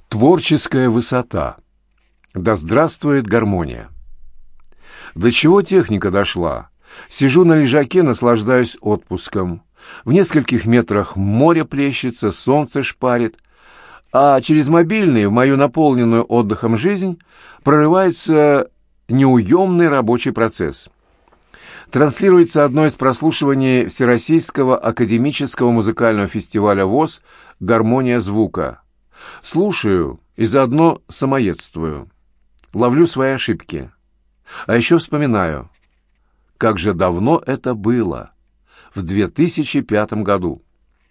Творческая высота. Да здравствует гармония. До чего техника дошла? Сижу на лежаке, наслаждаюсь отпуском. В нескольких метрах море плещется, солнце шпарит, а через мобильный в мою наполненную отдыхом жизнь прорывается неуемный рабочий процесс. Транслируется одно из прослушиваний Всероссийского академического музыкального фестиваля ВОС «Гармония звука». Слушаю и заодно самоедствую. Ловлю свои ошибки. А еще вспоминаю, как же давно это было, в 2005 году.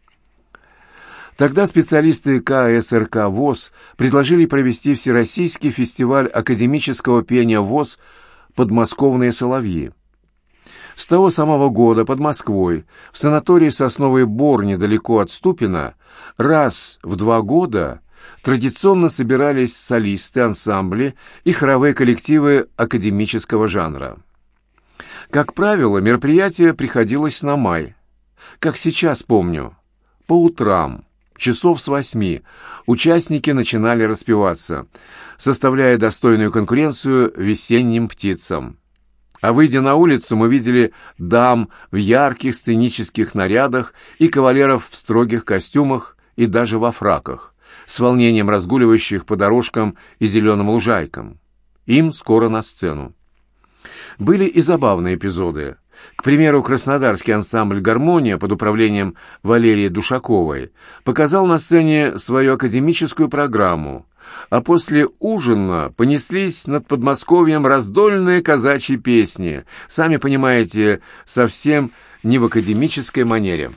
Тогда специалисты КСРК ВОС предложили провести Всероссийский фестиваль академического пения ВОС «Подмосковные соловьи». С того самого года под Москвой, в санатории «Сосновый Бор» недалеко от Ступино, раз в 2 года традиционно собирались солисты, ансамбли и хоровые коллективы академического жанра. Как правило, мероприятие приходилось на май. Как сейчас помню, по утрам, часов с 8, участники начинали распеваться, составляя достойную конкуренцию весенним птицам. А выйдя на улицу, мы видели дам в ярких сценических нарядах и кавалеров в строгих костюмах и даже во фраках, с волнением разгуливающих по дорожкам и зеленым лужайкам. Им скоро на сцену. Были и забавные эпизоды. К примеру, краснодарский ансамбль «Гармония» под управлением Валерии Душаковой показал на сцене свою академическую программу, а после ужина понеслись над Подмосковьем раздольные казачьи песни, сами понимаете, совсем не в академической манере.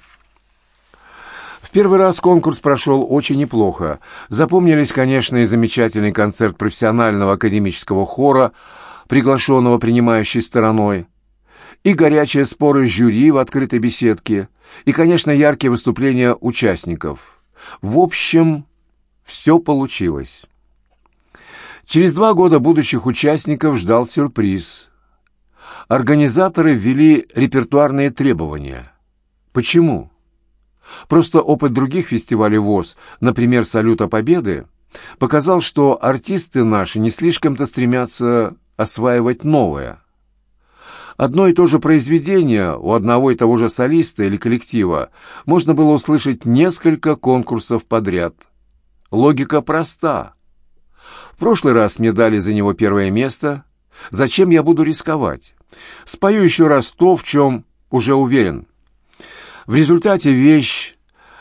В первый раз конкурс прошел очень неплохо. Запомнились, конечно, и замечательный концерт профессионального академического хора, приглашенного принимающей стороной, и горячие споры с жюри в открытой беседке, и, конечно, яркие выступления участников. В общем, все получилось. Через 2 года будущих участников ждал сюрприз. Организаторы ввели репертуарные требования. Почему? Просто опыт других фестивалей ВОС, например, «Салюта Победы», показал, что артисты наши не слишком-то стремятся осваивать новое. Одно и то же произведение у одного и того же солиста или коллектива можно было услышать несколько конкурсов подряд. Логика проста. В прошлый раз мне дали за него 1 место. Зачем я буду рисковать? Спою еще раз то, в чем уже уверен. В результате вещь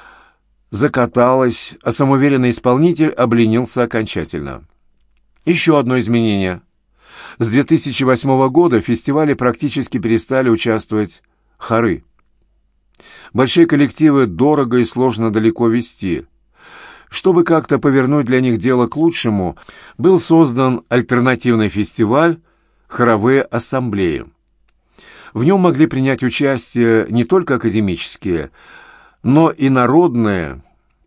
закаталась, а самоуверенный исполнитель обленился окончательно. Еще одно изменение. С 2008 года в фестивале практически перестали участвовать хоры. Большие коллективы дорого и сложно далеко вести. Чтобы как-то повернуть для них дело к лучшему, был создан альтернативный фестиваль «Хоровые ассамблеи». В нем могли принять участие не только академические, но и народные,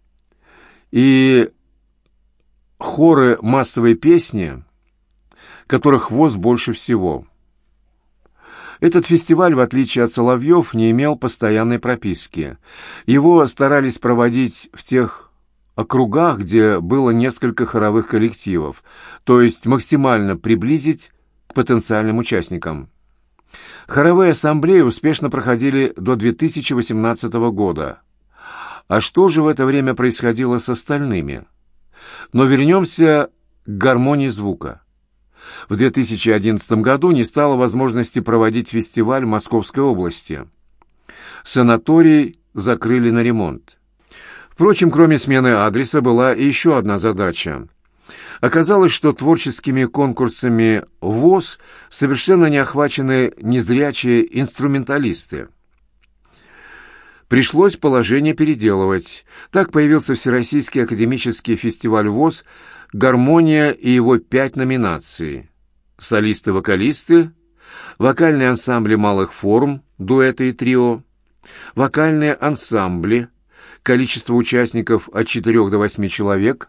и хоры массовой песни, которых ВОС больше всего. Этот фестиваль, в отличие от «Соловьев», не имел постоянной прописки. Его старались проводить в тех округах, где было несколько хоровых коллективов, то есть максимально приблизить к потенциальным участникам. Хоровые ассамблеи успешно проходили до 2018 года. А что же в это время происходило с остальными? Но вернемся к гармонии звука. В 2011 году не стало возможности проводить фестиваль в Московской области. Санаторий закрыли на ремонт. Впрочем, кроме смены адреса была и еще одна задача. Оказалось, что творческими конкурсами ВОС совершенно не охвачены незрячие инструменталисты. Пришлось положение переделывать. Так появился Всероссийский академический фестиваль ВОС «Гармония» и его 5 номинаций. Солисты-вокалисты, вокальные ансамбли малых форм, дуэты и трио, вокальные ансамбли, количество участников от 4 до 8 человек,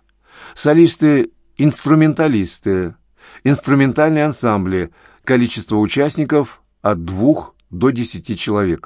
солисты-инструменталисты, инструментальные ансамбли, количество участников от 2 до 10 человек.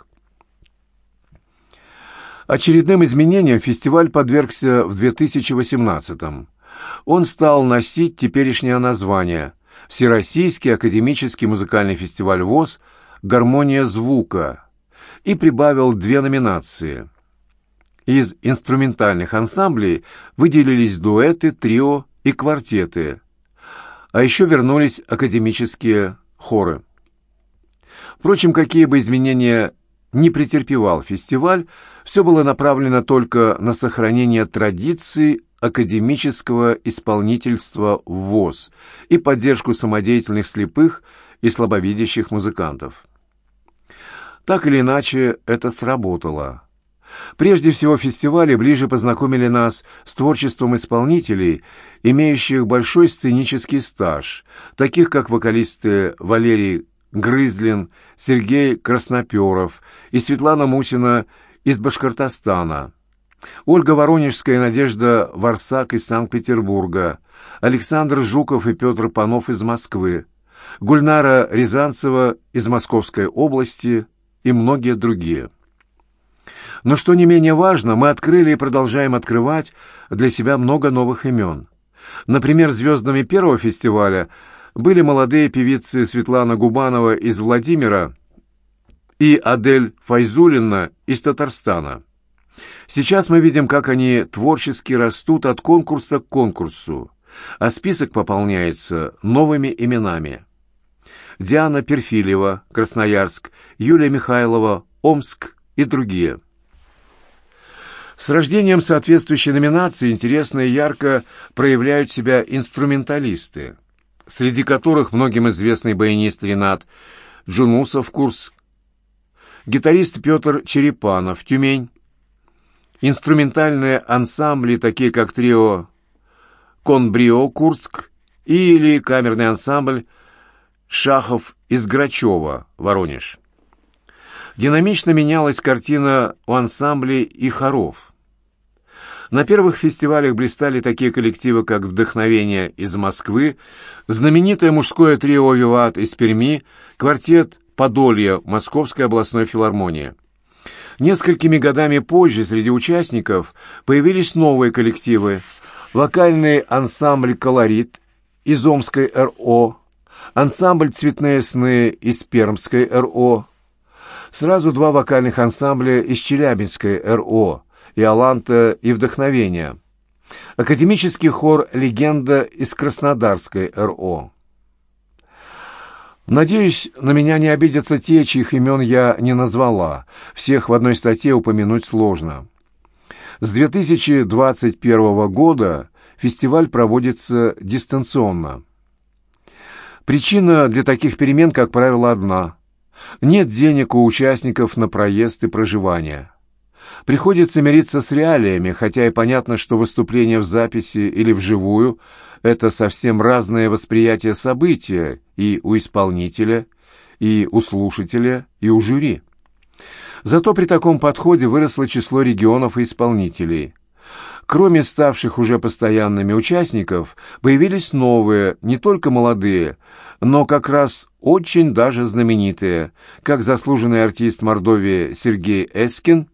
Очередным изменениям фестиваль подвергся в 2018-м. Он стал носить теперешнее название «Всероссийский академический музыкальный фестиваль ВОС «Гармония звука» и прибавил 2 номинации. Из инструментальных ансамблей выделились дуэты, трио и квартеты, а еще вернулись академические хоры. Впрочем, какие бы изменения ни претерпевал фестиваль, все было направлено только на сохранение традиций академического исполнительства в ВОС и поддержку самодеятельных слепых и слабовидящих музыкантов. Так или иначе, это сработало. Прежде всего, фестивали ближе познакомили нас с творчеством исполнителей, имеющих большой сценический стаж, таких как вокалисты Валерий Грызлин, Сергей Красноперов и Светлана Мусина из Башкортостана, Ольга Воронежская и Надежда Варсак из Санкт-Петербурга, Александр Жуков и Петр Панов из Москвы, Гульнара Рязанцева из Московской области и многие другие. Но что не менее важно, мы открыли и продолжаем открывать для себя много новых имен. Например, звездами первого фестиваля были молодые певицы Светлана Губанова из Владимира и Адель Файзуллина из Татарстана. Сейчас мы видим, как они творчески растут от конкурса к конкурсу, а список пополняется новыми именами. Диана Перфильева, Красноярск, Юлия Михайлова, Омск и другие. С рождением соответствующей номинации интересно и ярко проявляют себя инструменталисты, среди которых многим известный баянист Ренат Джунусов, Курск, гитарист Петр Черепанов, Тюмень, инструментальные ансамбли, такие как трио «Конбрио», Курск, или камерный ансамбль «Шахов» из Грачева, Воронеж. Динамично менялась картина у ансамблей и хоров. На первых фестивалях блистали такие коллективы, как «Вдохновение» из Москвы, знаменитое мужское трио «Виват» из Перми, квартет «Подолье» Московской областной филармонии. Несколькими годами позже среди участников появились новые коллективы: вокальный ансамбль «Колорит» из Омской РО, ансамбль «Цветные сны» из Пермской РО, сразу 2 вокальных ансамбля из Челябинской РО, «Иоланта» и «Вдохновение», академический хор «Легенда» из Краснодарской РО. Надеюсь, на меня не обидятся те, чьих имен я не назвала. Всех в одной статье упомянуть сложно. С 2021 года фестиваль проводится дистанционно. Причина для таких перемен, как правило, одна. Нет денег у участников на проезд и проживание. Приходится мириться с реалиями, хотя и понятно, что выступление в записи или вживую – это совсем разное восприятие события и у исполнителя, и у слушателя, и у жюри. Зато при таком подходе выросло число регионов и исполнителей. Кроме ставших уже постоянными участников, появились новые, не только молодые, но как раз очень даже знаменитые, как заслуженный артист Мордовии Сергей Эскин.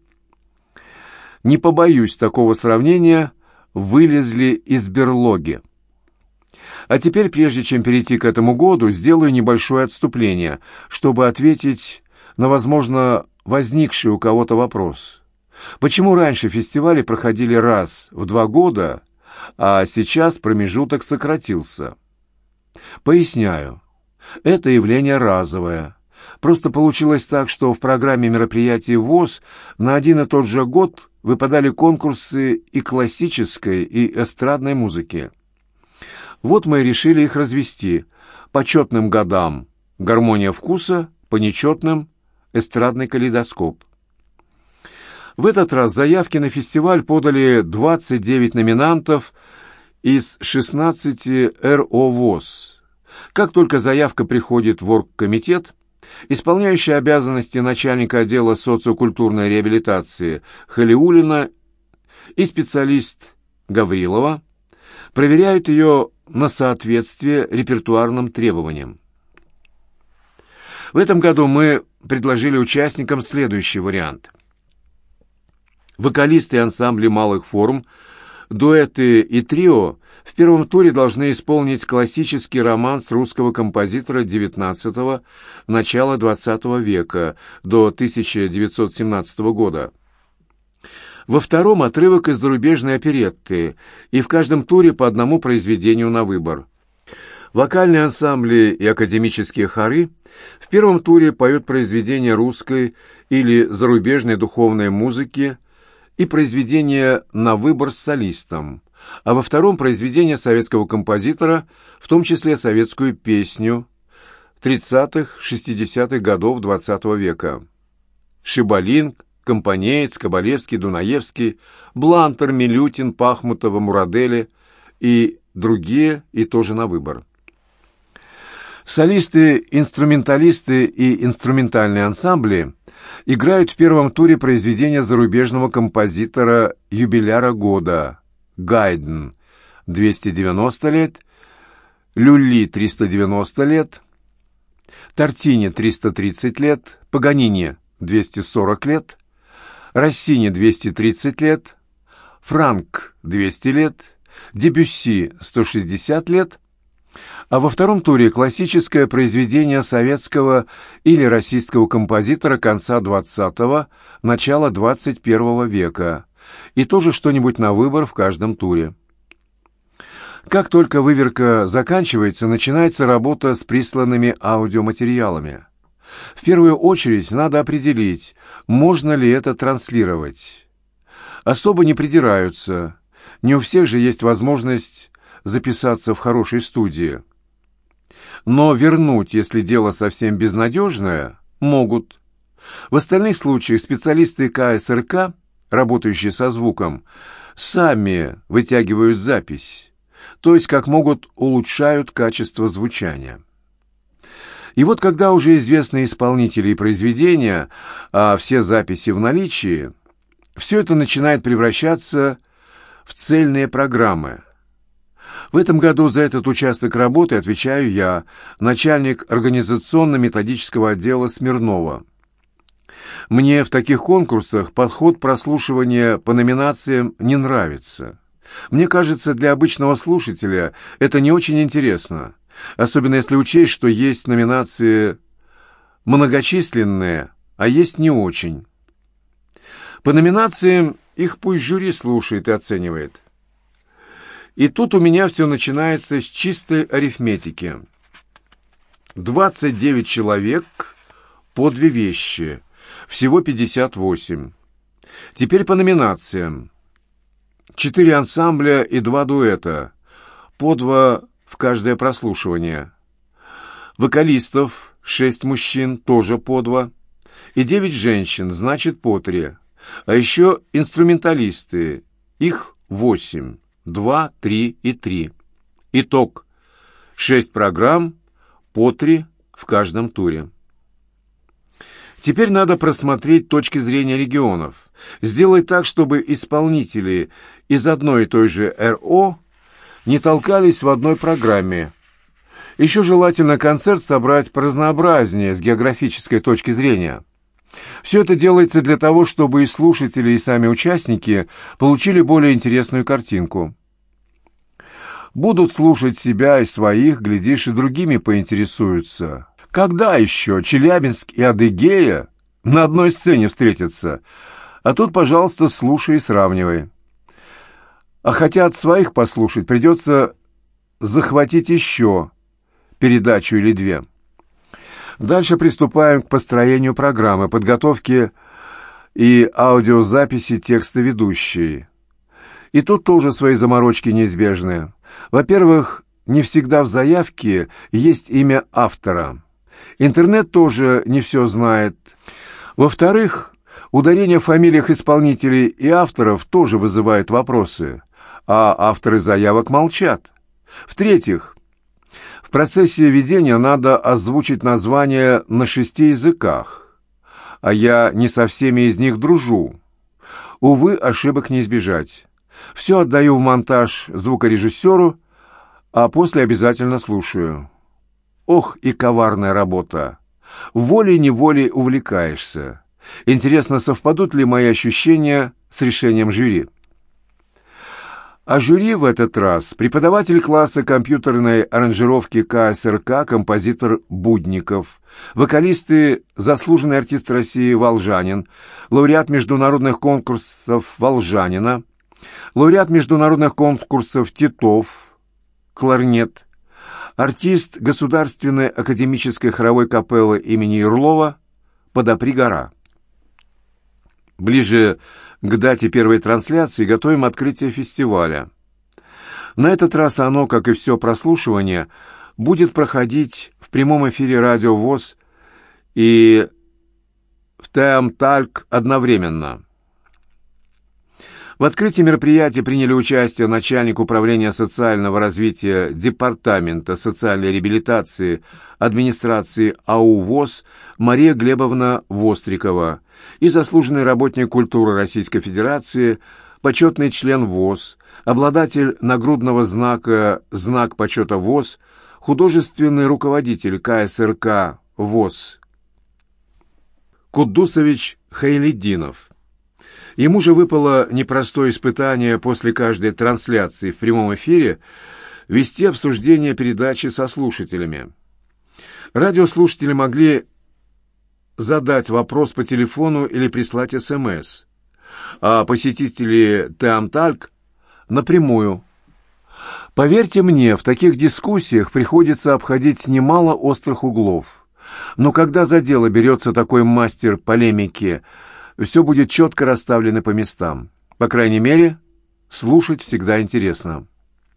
Не побоюсь такого сравнения, вылезли из берлоги. А теперь, прежде чем перейти к этому году, сделаю небольшое отступление, чтобы ответить на, возможно, возникший у кого-то вопрос. Почему раньше фестивали проходили раз в 2 года, а сейчас промежуток сократился? Поясняю. Это явление разовое. Просто получилось так, что в программе мероприятий ВОС на один и тот же год выпадали конкурсы и классической, и эстрадной музыки. Вот мы и решили их развести. По четным годам «Гармония вкуса», по нечетным «Эстрадный калейдоскоп». В этот раз заявки на фестиваль подали 29 номинантов из 16 РО ВОС. Как только заявка приходит в оргкомитет, исполняющий обязанности начальника отдела социокультурной реабилитации Халиуллина и специалист Гаврилова проверяют ее на соответствие репертуарным требованиям. В этом году мы предложили участникам следующий вариант. Вокалисты ансамбля малых форм Дуэты и трио в первом туре должны исполнить классический романс русского композитора XIX – начала XX века до 1917 года. Во втором отрывок из зарубежной оперетты, и в каждом туре по одному произведению на выбор. Вокальные ансамбли и академические хоры в первом туре поют произведения русской или зарубежной духовной музыки и произведения на выбор с солистом, а во втором произведение советского композитора, в том числе советскую песню 30-х-60-х годов XX века. Шибалин, Компанеец, Кабалевский, Дунаевский, Блантер, Милютин, Пахмутова, Мурадели и другие, и тоже на выбор. Солисты, инструменталисты и инструментальные ансамбли играют в первом туре произведения зарубежного композитора-юбиляра года Гайден 290 лет, Люлли 390 лет, Тортини 330 лет, Паганини 240 лет, Россини 230 лет, Франк 200 лет, Дебюсси 160 лет, а во втором туре классическое произведение советского или российского композитора конца XX – начала XXI века, и тоже что-нибудь на выбор в каждом туре. Как только выверка заканчивается, начинается работа с присланными аудиоматериалами. В первую очередь надо определить, можно ли это транслировать. Особо не придираются, не у всех же есть возможность записаться в хорошей студии. Но вернуть, если дело совсем безнадежное, могут. В остальных случаях специалисты КСРК, работающие со звуком, сами вытягивают запись, то есть как могут улучшают качество звучания. И вот когда уже известны исполнители и произведения, а все записи в наличии, все это начинает превращаться в цельные программы. В этом году за этот участок работы отвечаю я, начальник организационно-методического отдела Смирнова. Мне в таких конкурсах подход прослушивания по номинациям не нравится. Мне кажется, для обычного слушателя это не очень интересно, особенно если учесть, что есть номинации многочисленные, а есть не очень. По номинациям их пусть жюри слушает и оценивает. И тут у меня все начинается с чистой арифметики. 29 человек по 2 вещи, всего 58. Теперь по номинациям. 4 ансамбля и 2 дуэта, по 2 в каждое прослушивание. Вокалистов 6 мужчин, тоже по 2. И 9 женщин, значит по 3. А еще инструменталисты, их 8. 2, 3 и 3. Итог. 6 программ, по 3 в каждом туре. Теперь надо просмотреть точки зрения регионов. Сделать так, чтобы исполнители из одной и той же РО не толкались в одной программе. Еще желательно концерт собрать поразнообразнее с географической точки зрения. Все это делается для того, чтобы и слушатели, и сами участники получили более интересную картинку. Будут слушать себя и своих, глядишь, и другими поинтересуются. Когда еще Челябинск и Адыгея на одной сцене встретятся? А тут, пожалуйста, слушай и сравнивай. А хотят своих послушать, придется захватить еще передачу или 2. Дальше приступаем к построению программы, подготовке и аудиозаписи текста ведущей. И тут тоже свои заморочки неизбежны. Во-первых, не всегда в заявке есть имя автора. Интернет тоже не все знает. Во-вторых, ударение в фамилиях исполнителей и авторов тоже вызывает вопросы, а авторы заявок молчат. В-третьих, в процессе ведения надо озвучить названия на 6 языках, а я не со всеми из них дружу. Увы, ошибок не избежать. Все отдаю в монтаж звукорежиссеру, а после обязательно слушаю. Ох, и коварная работа. Волей-неволей увлекаешься. Интересно, совпадут ли мои ощущения с решением жюри? А жюри в этот раз преподаватель класса компьютерной аранжировки КСРК, композитор Будников, вокалисты заслуженный артист России Волжанин, лауреат международных конкурсов Волжанина, лауреат международных конкурсов Титов, кларнет, артист Государственной академической хоровой капеллы имени Ярлова «Подопри гора». Ближе к дате первой трансляции готовим открытие фестиваля. На этот раз оно, как и все прослушивание, будет проходить в прямом эфире Радио ВОС и в ТМ-Тальк одновременно. В открытии мероприятия приняли участие начальник управления социального развития Департамента социальной реабилитации администрации АУ ВОС Мария Глебовна Вострикова и заслуженный работник культуры Российской Федерации, почетный член ВОС, обладатель нагрудного знака «Знак почета ВОС», художественный руководитель КСРК ВОС Куддусович Хайлиддинов. Ему же выпало непростое испытание после каждой трансляции в прямом эфире вести обсуждение передачи со слушателями. Радиослушатели могли задать вопрос по телефону или прислать СМС, а посетители ТМ-Тальк напрямую. Поверьте мне, в таких дискуссиях приходится обходить немало острых углов. Но когда за дело берется такой мастер полемики, все будет четко расставлено по местам. По крайней мере, слушать всегда интересно.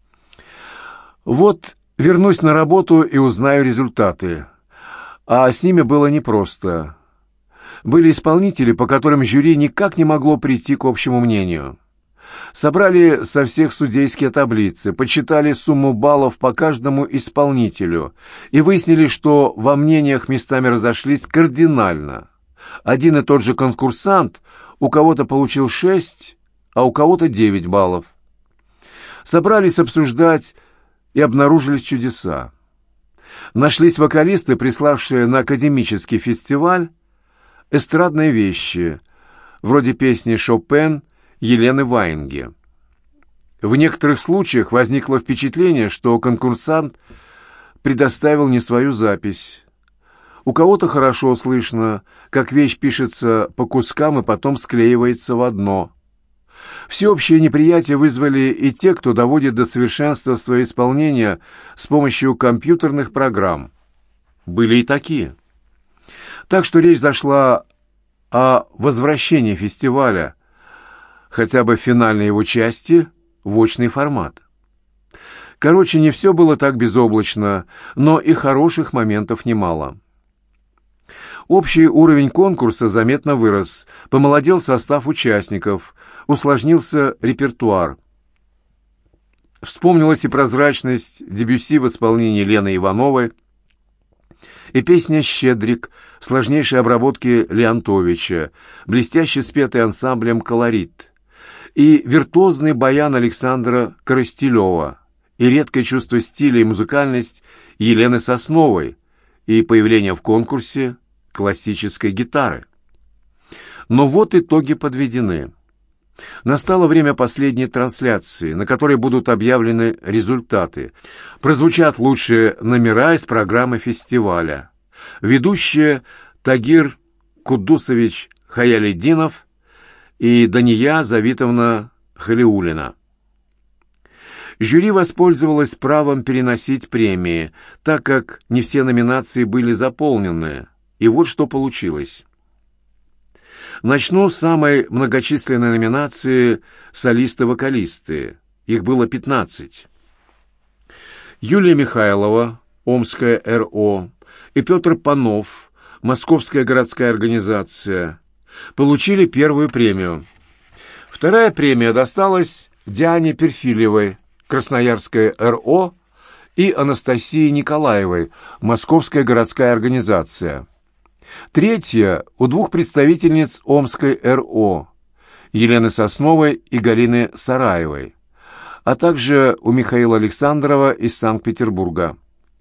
Вот вернусь на работу и узнаю результаты. А с ними было непросто. Были исполнители, по которым жюри никак не могло прийти к общему мнению. Собрали со всех судейские таблицы, подсчитали сумму баллов по каждому исполнителю и выяснили, что во мнениях местами разошлись кардинально. Один и тот же конкурсант у кого-то получил 6, а у кого-то 9 баллов. Собрались обсуждать и обнаружились чудеса. Нашлись вокалисты, приславшие на академический фестиваль эстрадные вещи, вроде песни «Шопен» Елены Ваенги. В некоторых случаях возникло впечатление, что конкурсант предоставил не свою запись. У кого-то хорошо слышно, как вещь пишется по кускам и потом склеивается в одно. Всеобщее неприятие вызвали и те, кто доводит до совершенства свое исполнение с помощью компьютерных программ. Были и такие. Так что речь зашла о возвращении фестиваля, хотя бы в финальной его части, в очный формат. Короче, не все было так безоблачно, но и хороших моментов немало. Общий уровень конкурса заметно вырос, помолодел состав участников, усложнился репертуар. Вспомнилась и прозрачность Дебюсси в исполнении Лены Ивановой, и песня «Щедрик» в сложнейшей обработке Леонтовича, блестяще спетый ансамблем «Колорит», и виртуозный баян Александра Коростелева, и редкое чувство стиля и музыкальность Елены Сосновой, и появление в конкурсе классической гитары. Но вот итоги подведены. Настало время последней трансляции, на которой будут объявлены результаты. Прозвучат лучшие номера из программы фестиваля. Ведущие Тагир Куддусович Хаялиддинов и Дания Завитовна Халиуллина. Жюри воспользовалось правом переносить премии, так как не все номинации были заполнены. И вот что получилось. Начну с самой многочисленной номинации «Солисты-вокалисты». Их было 15. Юлия Михайлова, Омская РО, и Петр Панов, Московская городская организация, получили первую премию. Вторая премия досталась Диане Перфильевой, Красноярская РО, и Анастасии Николаевой, Московская городская организация. Третья у двух представительниц Омской РО, Елены Сосновой и Галины Сараевой, а также у Михаила Александрова из Санкт-Петербурга.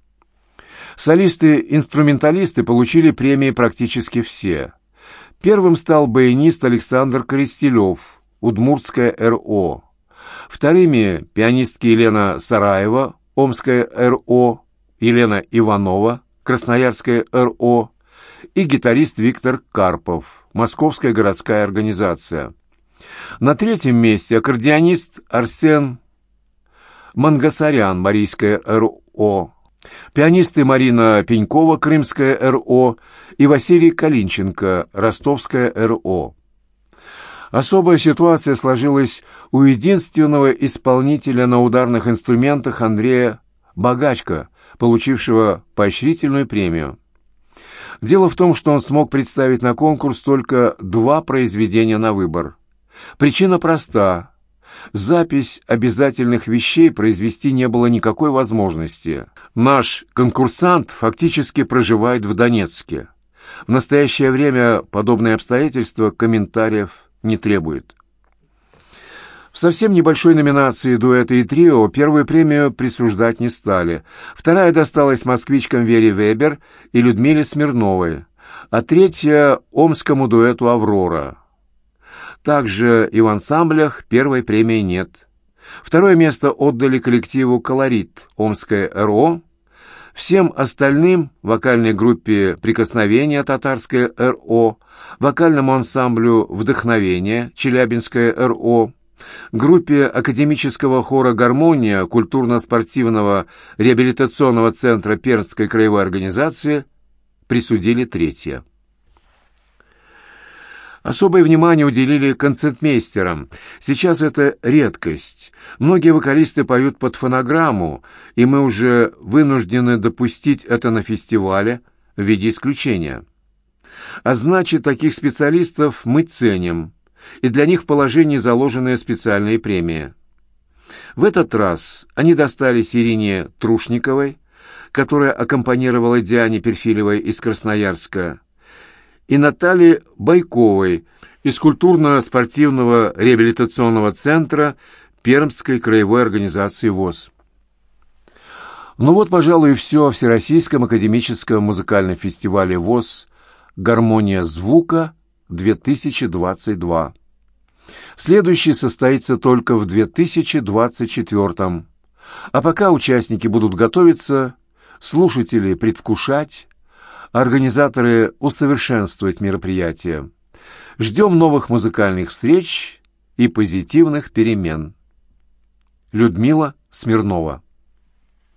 Солисты-инструменталисты получили премии практически все. Первым стал баянист Александр Коростелев, Удмуртская РО. Вторыми – пианистки Елена Сараева, Омская РО, Елена Иванова, Красноярская РО и гитарист Виктор Карпов, Московская городская организация. На третьем месте аккордеонист Арсен Мангасарян, Марийская РО, пианисты Марина Пенькова, Крымская РО и Василий Калинченко, Ростовская РО. Особая ситуация сложилась у единственного исполнителя на ударных инструментах Андрея Богачко, получившего поощрительную премию. Дело в том, что он смог представить на конкурс только 2 произведения на выбор. Причина проста. Запись обязательных вещей произвести не было никакой возможности. Наш конкурсант фактически проживает в Донецке. В настоящее время подобные обстоятельства комментариев не требует. В совсем небольшой номинации «Дуэты и трио» первую премию присуждать не стали. Вторая досталась москвичкам Вере Вебер и Людмиле Смирновой, а третья – омскому дуэту «Аврора». Также и в ансамблях первой премии нет. Второе место отдали коллективу «Колорит» Омская РО. Всем остальным – вокальной группе «Прикосновение» Татарская РО, вокальному ансамблю «Вдохновение» Челябинская РО, группе академического хора «Гармония» культурно-спортивного реабилитационного центра Пермской краевой организации присудили третье. Особое внимание уделили концертмейстерам. Сейчас это редкость. Многие вокалисты поют под фонограмму, и мы уже вынуждены допустить это на фестивале в виде исключения. А значит, таких специалистов мы ценим, и для них в положении заложены специальные премии. В этот раз они достались Ирине Трушниковой, которая аккомпанировала Диане Перфилевой из Красноярска, и Наталье Байковой из культурно-спортивного реабилитационного центра Пермской краевой организации ВОС. Ну вот, пожалуй, и все о Всероссийском академическом музыкальном фестивале ВОС «Гармония звука-2022». Следующий состоится только в 2024. А пока участники будут готовиться, слушатели предвкушать, организаторы усовершенствовать мероприятие. Ждем новых музыкальных встреч и позитивных перемен. Людмила Смирнова.